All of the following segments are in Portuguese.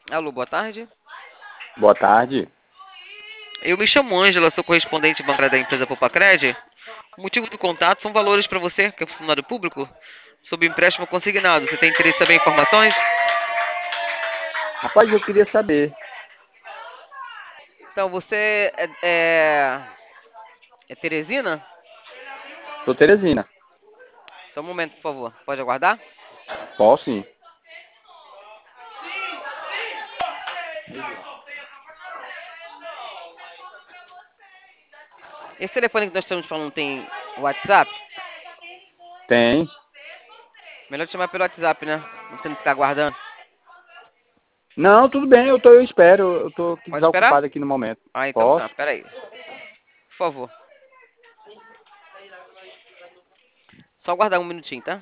Alô, boa tarde. Boa tarde. Eu me chamo Ângela, sou correspondente bancária da empresa Popacred. O motivo do contato são valores para você, que é funcionário público, sob empréstimo consignado. Você tem interesse em saber informações? Rapaz, eu queria saber. Então, você é Teresina? Sou Teresina. Só um momento, por favor. Pode aguardar? Posso sim. Esse telefone que nós estamos falando tem WhatsApp? Tem. Melhor te chamar pelo WhatsApp, né? Não tem que ficar aguardando. Não, tudo bem, eu espero. Eu tô aqui Pode esperar? desocupado aqui no momento. Ah, então tá. Posso? Pera aí. Por favor. Só aguardar um minutinho, tá?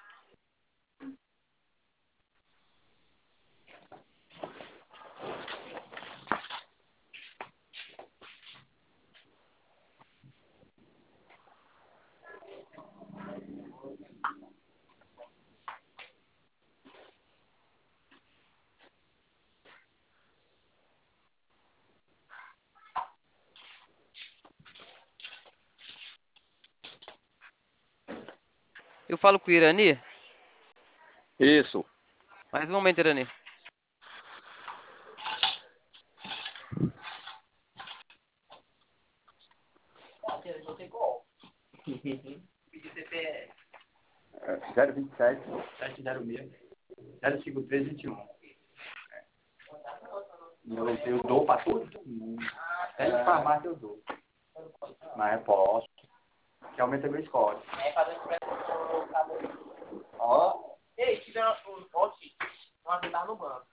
Eu falo com o Irani. Isso. Mais um momento, Irani. É, 027 706 05321. Eu dou para todo mundo. Até de farmácia eu dou. Mas eu posso. Que aumenta meu score. Ó. Ei, tiver um ajudar no banco.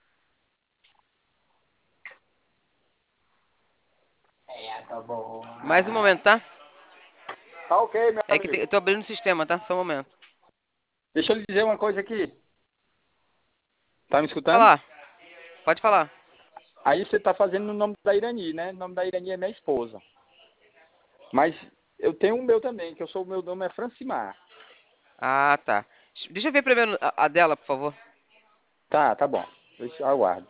Tá bom. Mais um momento, tá? Tá ok, meu É que eu amigo. tô abrindo o sistema, tá? Só um momento. Deixa eu lhe dizer uma coisa aqui. Tá me escutando? Falar. Pode falar. Aí você tá fazendo no nome da Irani, né? O nome da Irani é minha esposa. Mas eu tenho o meu também, que o meu nome é Francimar. Ah, tá. Deixa eu ver primeiro a dela, por favor. Tá bom. Deixa eu aguardo.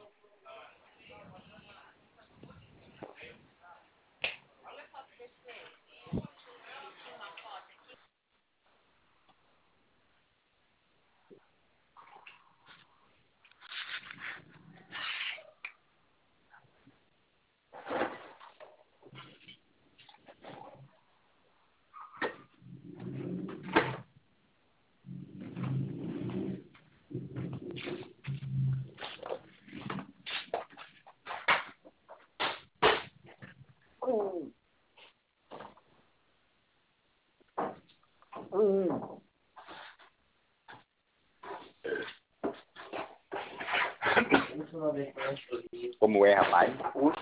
Como é, rapaz?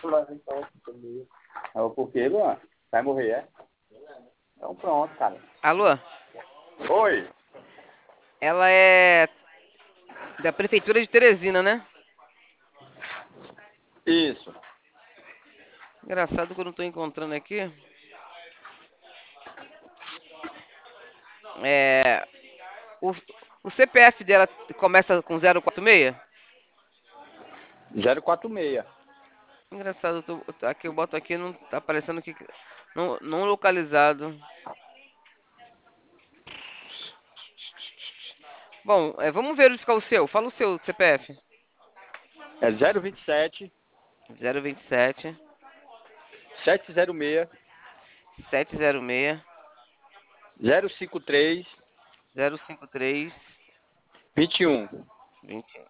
Por quê, Luan? Vai morrer, é? Então pronto, cara. Alô? Oi. Ela é da prefeitura de Teresina, né? Isso. Engraçado que eu não tô encontrando aqui. É... O, o CPF dela começa com 046? 046. Engraçado, aqui eu boto aqui, não tá aparecendo que não localizado. Bom, vamos verificar o seu. Fala o seu CPF. É 027 027 706 706 053 053 21. 20.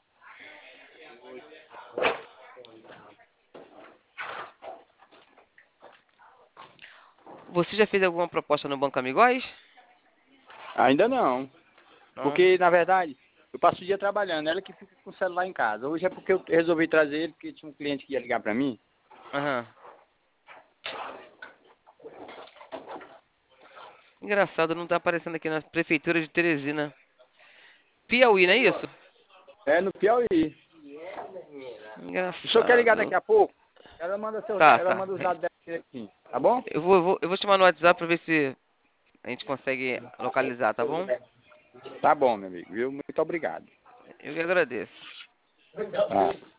Você já fez alguma proposta no Banco Amigóis? Ainda não. Não. Porque, na verdade, eu passo o dia trabalhando. Ela que fica com o celular em casa. Hoje é porque eu resolvi trazer ele, porque tinha um cliente que ia ligar pra mim. Aham. Engraçado, não tá aparecendo aqui na prefeitura de Teresina. Piauí, não é isso? É no Piauí. O senhor quer ligar daqui Engraçado. a pouco? Ela Tá, ela tá. manda os dados dela aqui. Tá bom? Eu vou chamar no WhatsApp pra ver se a gente consegue localizar, tá bom? Tá bom, meu amigo. Viu? Muito obrigado. Eu que agradeço. Tá.